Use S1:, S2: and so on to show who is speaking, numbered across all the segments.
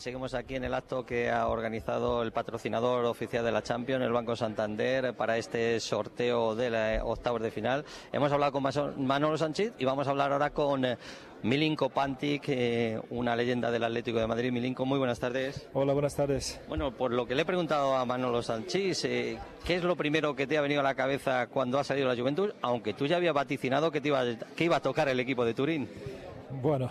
S1: Seguimos aquí en el acto que ha organizado el patrocinador oficial de la Champions, el Banco Santander, para este sorteo de la octavos de final. Hemos hablado con Manolo Sanchís y vamos a hablar ahora con Milinko Pantic, una leyenda del Atlético de Madrid. Milinko, muy buenas tardes.
S2: Hola, buenas tardes.
S1: Bueno, por lo que le he preguntado a Manolo Sanchís, ¿qué es lo primero que te ha venido a la cabeza cuando ha salido la Juventus? Aunque tú ya habías vaticinado que iba a tocar el equipo de Turín.
S2: Bueno,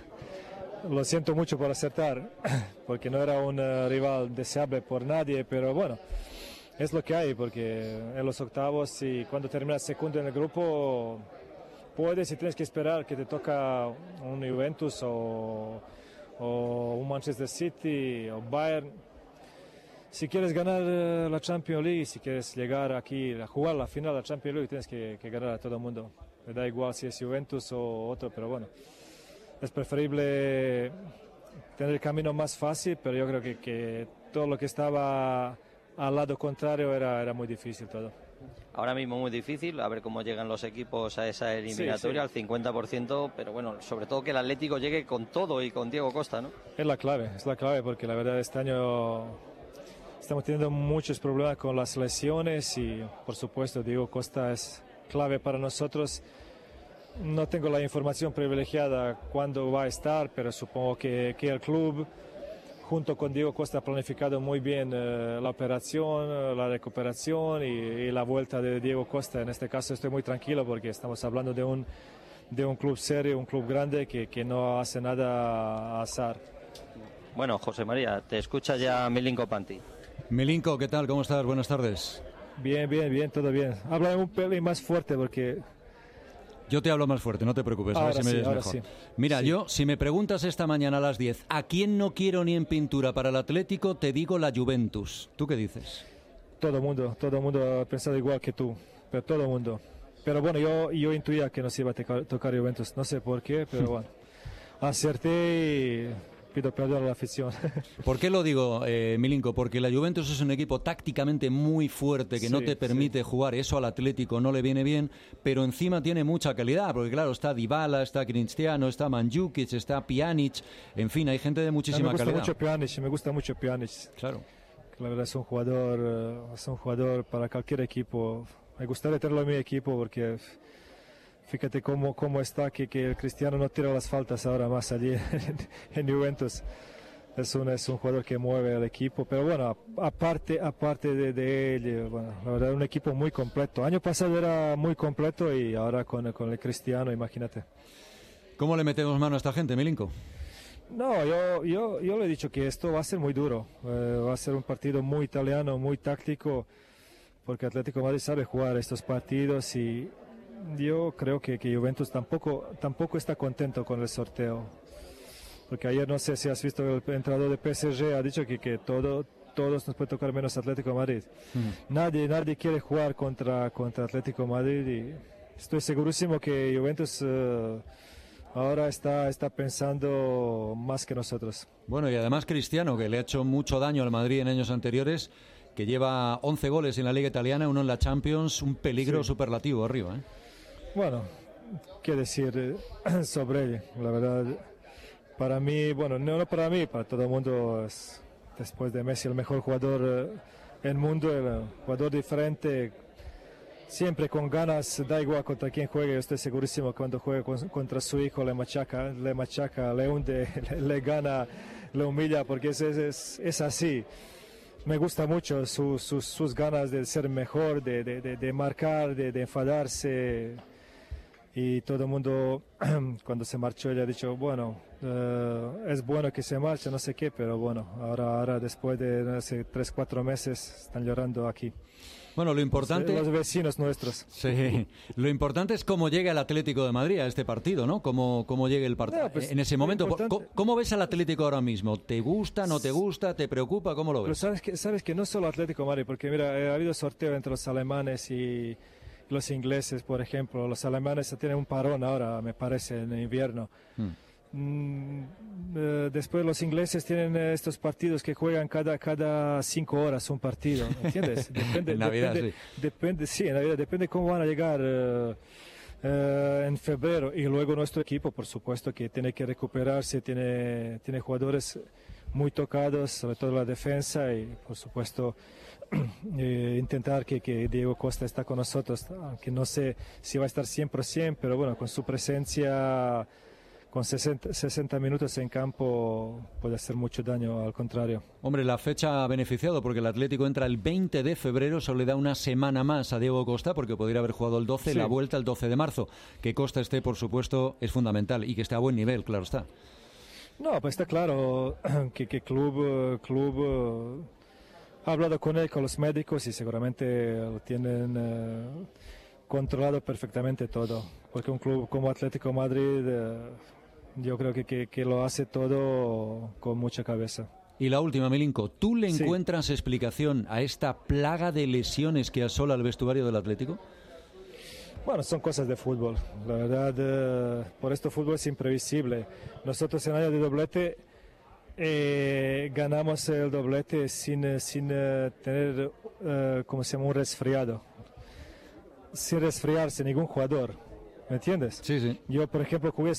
S2: lo siento mucho por acertar, porque no era un rival deseable por nadie, pero bueno, es lo que hay, porque en los octavos y cuando terminas segundo en el grupo, puedes y tienes que esperar que te toca un Juventus o un Manchester City o Bayern. Si quieres ganar la Champions League, si quieres llegar aquí a jugar la final de la Champions League, tienes que ganar a todo el mundo. Me da igual si es Juventus o otro, pero bueno. Es preferible tener el camino más fácil, pero yo creo que todo lo que estaba al lado contrario era muy difícil todo.
S1: Ahora mismo muy difícil, a ver cómo llegan los equipos a esa eliminatoria, al 50%, pero bueno, sobre todo que el Atlético llegue con todo y con Diego Costa, ¿no?
S2: Es la clave, porque la verdad este año estamos teniendo muchos problemas con las lesiones y por supuesto Diego Costa es clave para nosotros. No tengo la información privilegiada cuándo va a estar, pero supongo que el club, junto con Diego Costa, ha planificado muy bien la operación, la recuperación y la vuelta de Diego Costa. En este caso estoy muy tranquilo porque estamos hablando de un club serio, un club grande que no hace nada a azar.
S1: Bueno, José María, te escucha ya Milinko Pantic.
S3: Milinko, ¿qué tal? ¿Cómo estás? Buenas tardes.
S2: Bien, todo bien. Habla un pelín más fuerte porque...
S3: Yo te hablo más fuerte, no te preocupes, a ver si me oyes mejor. Sí. Mira, yo, si me preguntas esta mañana a las 10, ¿a quién no quiero ni en pintura para el Atlético? Te digo la Juventus. ¿Tú qué dices?
S2: Todo el mundo ha pensado igual que tú, pero todo el mundo. Pero bueno, yo intuía que nos iba a tocar Juventus, no sé por qué, pero bueno, acerté y pido perdón a la afición.
S3: ¿Por qué lo digo, Milinko? Porque la Juventus es un equipo tácticamente muy fuerte que no te permite jugar. Eso al Atlético no le viene bien, pero encima tiene mucha calidad, porque claro, está Dybala, está Cristiano, está Mandžukić, está Pjanic, en fin, hay gente de muchísima calidad.
S2: Me gusta mucho Pjanic.
S3: Claro.
S2: La verdad es un jugador para cualquier equipo. Me gustaría tenerlo en mi equipo porque... Fíjate cómo está que el Cristiano no tira las faltas ahora más allí en Juventus. Es un jugador que mueve el equipo, pero bueno, aparte de él, bueno, la verdad un equipo muy completo. Año pasado era muy completo y ahora con el Cristiano, imagínate.
S3: ¿Cómo le metemos mano a esta gente, Milinko?
S2: No, yo le he dicho que esto va a ser muy duro. Va a ser un partido muy italiano, muy táctico, porque Atlético de Madrid sabe jugar estos partidos y... Yo creo que Juventus tampoco está contento con el sorteo, porque ayer no sé si has visto el entrenador de PSG ha dicho que todos nos puede tocar menos Atlético de Madrid. Nadie quiere jugar contra Atlético de Madrid y estoy segurísimo que Juventus ahora está pensando más que nosotros.
S3: Bueno, y además Cristiano, que le ha hecho mucho daño al Madrid en años anteriores, que lleva 11 goles en la Liga Italiana, uno en la Champions, un peligro superlativo arriba, ¿eh?
S2: Bueno, qué decir sobre él, la verdad, para mí, bueno, no para mí, para todo el mundo, es, después de Messi, el mejor jugador del mundo, el jugador diferente, siempre con ganas, da igual contra quién juegue, yo estoy segurísimo que cuando juegue contra su hijo le machaca, le hunde, le gana, le humilla, porque es así. Me gusta mucho sus ganas de ser mejor, de marcar, de enfadarse. Y todo el mundo, cuando se marchó, le ha dicho, bueno, es bueno que se marche, no sé qué, pero bueno, ahora después de hace 3-4 meses están llorando aquí.
S3: Bueno, lo importante...
S2: Los vecinos nuestros.
S3: Sí, lo importante es cómo llega el Atlético de Madrid a este partido, ¿no? Cómo llegue el partido. No, pues, en ese momento, ¿cómo ves al Atlético ahora mismo? ¿Te gusta, no te gusta, te preocupa? ¿Cómo lo ves?
S2: Pero sabes que no solo Atlético de Madrid, porque mira, ha habido sorteo entre los alemanes y los ingleses, por ejemplo. Los alemanes tienen un parón ahora, me parece, en invierno. Después los ingleses tienen estos partidos que juegan cada 5 horas un partido, ¿entiendes? Depende,
S3: en Navidad,
S2: sí, en Navidad, depende cómo van a llegar en febrero. Y luego nuestro equipo, por supuesto, que tiene que recuperarse, tiene jugadores muy tocados, sobre todo la defensa, y por supuesto intentar que Diego Costa está con nosotros, aunque no sé si va a estar 100%, pero bueno, con su presencia, con 60 minutos en campo puede hacer mucho daño, al contrario.
S3: Hombre, la fecha ha beneficiado porque el Atlético entra el 20 de febrero, solo le da una semana más a Diego Costa porque podría haber jugado el 12, la vuelta el 12 de marzo. Que Costa esté, por supuesto, es fundamental y que esté a buen nivel, claro está.
S2: No, pues está claro que club ha hablado con él, con los médicos, y seguramente lo tienen controlado perfectamente todo, porque un club como Atlético Madrid yo creo que lo hace todo con mucha cabeza.
S3: Y la última, Milinko, ¿tú le encuentras explicación a esta plaga de lesiones que asola el vestuario del Atlético?
S2: Bueno, son cosas de fútbol, la verdad, por esto fútbol es imprevisible. Nosotros en año de doblete ganamos el doblete sin tener, como se llama, un resfriado, sin resfriarse ningún jugador, ¿me entiendes?
S3: Sí, sí.
S2: Yo, por ejemplo, jugué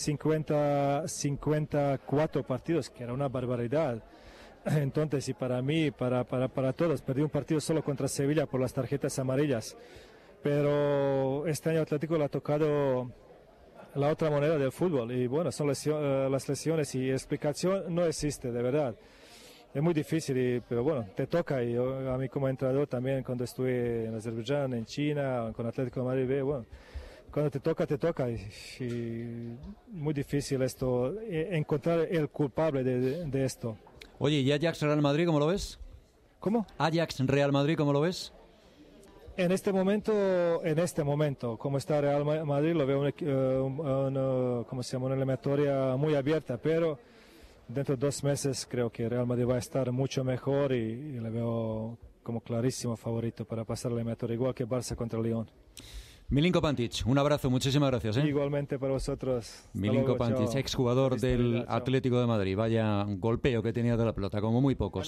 S2: 54 partidos, que era una barbaridad. Entonces, y para mí, para todos, perdí un partido solo contra Sevilla por las tarjetas amarillas. Pero este año Atlético le ha tocado la otra moneda del fútbol, y bueno, son las lesiones, y explicación no existe, de verdad. Es muy difícil, pero bueno, te toca, y a mí como entrenador también, cuando estuve en Azerbaiyán, en China, con Atlético de Madrid, bueno, cuando te toca, y muy difícil esto, encontrar el culpable de esto.
S3: Oye, ¿y Ajax Real Madrid cómo lo ves?
S2: ¿Cómo?
S3: Ajax Real Madrid, ¿cómo lo ves?
S2: En este momento, como está Real Madrid, lo veo una eliminatoria muy abierta, pero dentro de 2 meses creo que Real Madrid va a estar mucho mejor, y le veo como clarísimo favorito para pasar la eliminatoria, igual que Barça contra Lyon.
S3: Milinko Pantic, un abrazo, muchísimas gracias.
S2: Igualmente para vosotros.
S3: Milinko Pantic, exjugador del Atlético de Madrid. Vaya golpeo que tenía de la pelota, como muy pocos.